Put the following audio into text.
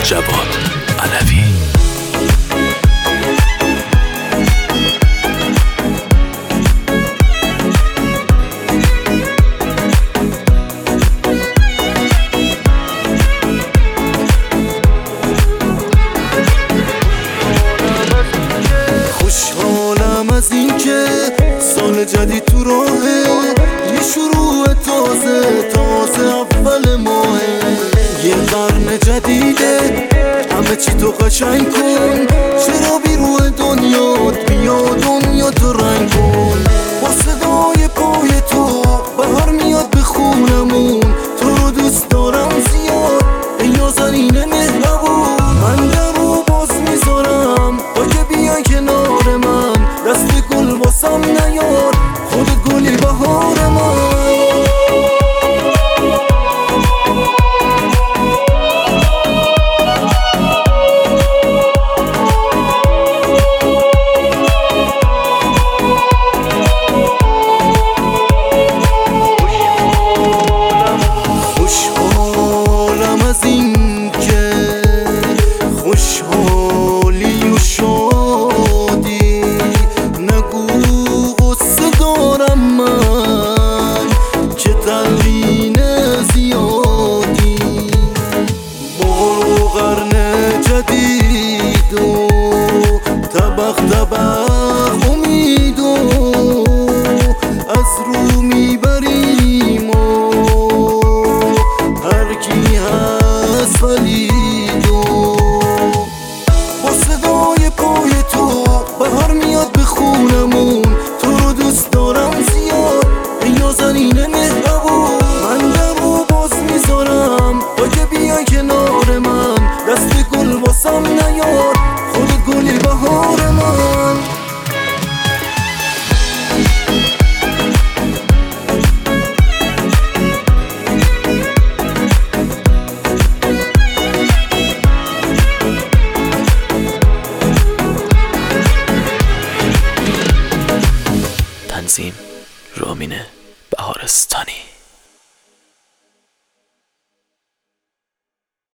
جواد علوی. خوشحالم از این که سال جدید تو راهه، یه شروع تازه اول ماهه، یه قرن جدیده، همه چی تو قشنگ کن، چرا بی روح دنیات بیا دنیا تو رنگ کن. با صدای پای تو بهار میاد به خونمون، تو رو دوست دارم زیاد ای نازنین مهربون. من در رو باز میذارم تا که بیای کنار من، دست گل واسم نیار خودت گلی بهار من. خوشحالم از این که خوشحالی و شادی، نگو غصه دارم من که تلقین زیادی. با قرن جدید و طبق امید و از رو میبریم و هر کی هست ولید و با صدای پای تو بهار میاد به خونمون، تو رو دوست دارم زیاد ای نازنین مهربون. من در رو باز میذارم تا که بیای کنار من، دست گل واسم نیار خودت گلی بهار من. تنظیم رامین بهارستانی.